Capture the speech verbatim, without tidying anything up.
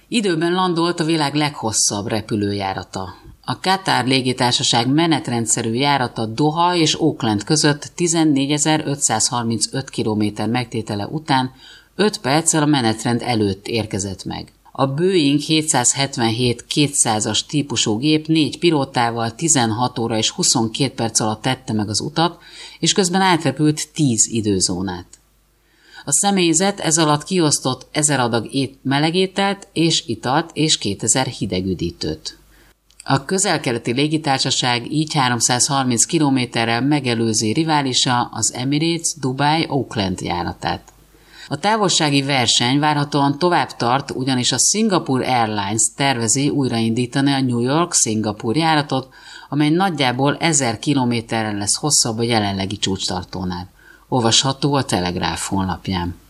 Időben landolt a világ leghosszabb repülőjárata. A Qatar légitársaság menetrendszerű járata Doha és Auckland között tizennégyezer-ötszázharmincöt kilométer megtétele után öt perccel a menetrend előtt érkezett meg. A Boeing hétszázhetvenhét kétszázas típusú gép négy pilótával tizenhat óra és huszonkét perc alatt tette meg az utat, és közben átrepült tíz időzónát. A személyzet ez alatt kiosztott ezer adag melegételt és italt és kétezer hidegüdítőt. A közel-keleti légitársaság így háromszázharminc kilométerrel megelőzi riválisa az Emirates Dubai-Auckland járatát. A távolsági verseny várhatóan tovább tart, ugyanis a Singapore Airlines tervezi újraindítani a New York-Szingapúr járatot, amely nagyjából ezer kilométerrel lesz hosszabb a jelenlegi csúcstartónál. Olvasható a Telegráf honlapján.